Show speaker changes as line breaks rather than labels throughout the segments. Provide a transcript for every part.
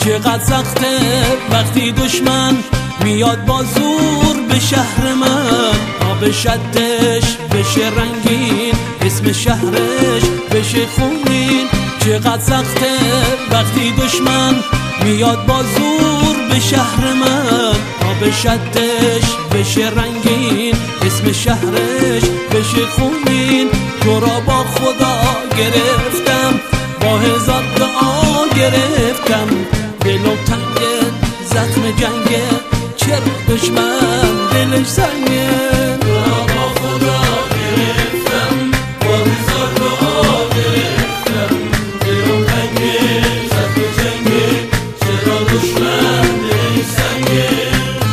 چقدر سخته وقتی دشمن میاد با زور به شهر من. آب شدش بشه رنگین، اسم شهرش بشه خونین. چقدر سخته وقتی دشمن میاد با زور به شهر من. آب شدش بشه رنگین، اسم شهرش بشه خونین. تو را با خدا گرفتم، با هزار دعا گرفتم. دلم تنگه، زخم جنگه، چرا دشمن دلش سنگه. تو را با خدا گرفتم، با هزار دعا گرفتم. دلم تنگه، زخم جنگه، چرا دشمن دلش سنگه.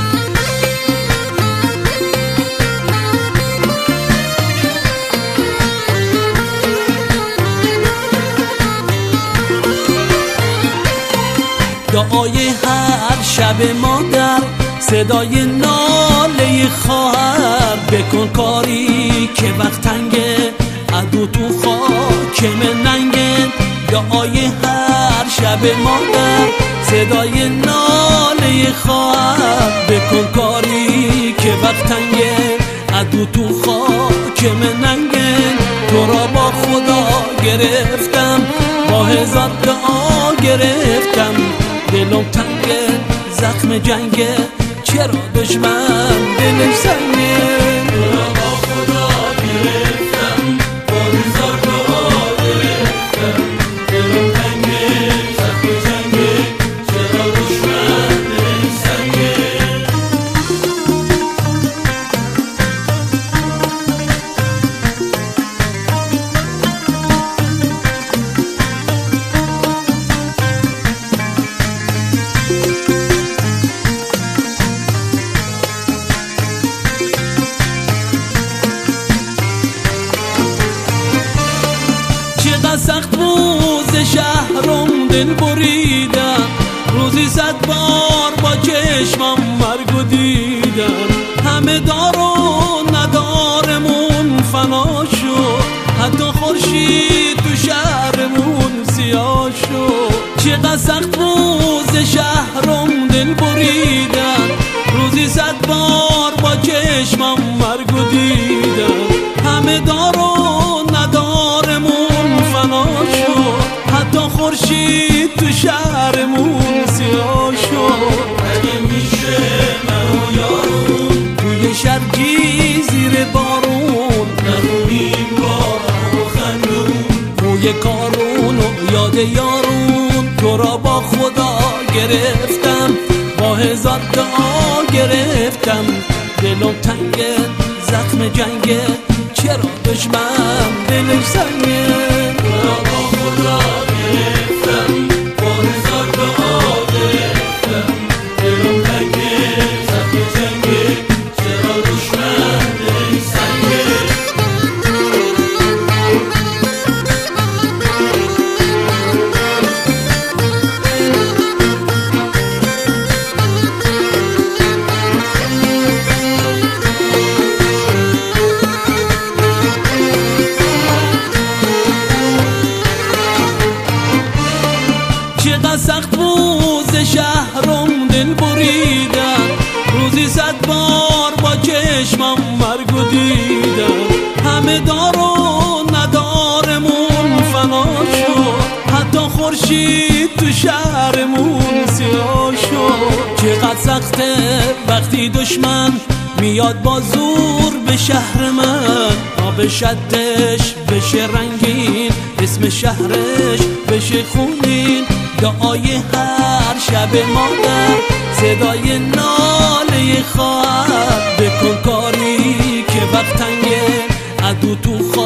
دعای هر شب مادر، صدای ناله خواهر. بکن کاری که وقت تنگه، عدو تو خاکم ننگه. دعای هر شب مادر، صدای ناله خواهر. بکن کاری که وقت تنگه، عدو تو خاکم ننگه. تو را با خدا گرفتم، با هزار دعا گرفتم. دلم تنگه، زخم جنگه، چرا دشمن دلش سنگه. تو را با خدا گرفتم، با هزار دعا گرفتم. دلم تنگه، زخم جنگه، چرا دشمن دلش سنگه. چقدر سخت روز شهرم دل بریدم. روزی 100 بار با چشمم مرگو دیدم. همه دار و ندارمون فنا شد، حتی خورشید تو شهرمون سیاه شد. چقدر سخت روز شهرم دل بریدم. روزی 100 بار با چشمم مرگو دیدم. همه دار و ندارمون فنا شد، حتی خورشید تو شهرمون سیاه شد. اگه میشه من و یارون توی شرجی زیر بارون، نخونیم بارم و خندون. موی کارون و یاد یارون. تو را با خدا گرفتم، با هزار دعا گرفتم. دلم تنگه، زخم جنگه، چرا دشمن دلش سنگه. تو را با خدا گرفتم، با هزار دعا گرفتم. دلم تنگه، زخم جنگه، چرا دشمن دلش سنگه. چقدر سخت روز شهرم دل بریدم. روزی 100 بار با چشمم مرگو دیدم. همه دار و ندارمون فنا شد، حتی خورشید تو شهرمون سیاه شد. چقدر سخته وقتی دشمن میاد با زور به شهر من. آب شدش بشه رنگین، اسم شهرش بشه خونین. دعای هر شب مادر، صدای ناله خواهر. بکن کاری که وقت تنگه، عدو تو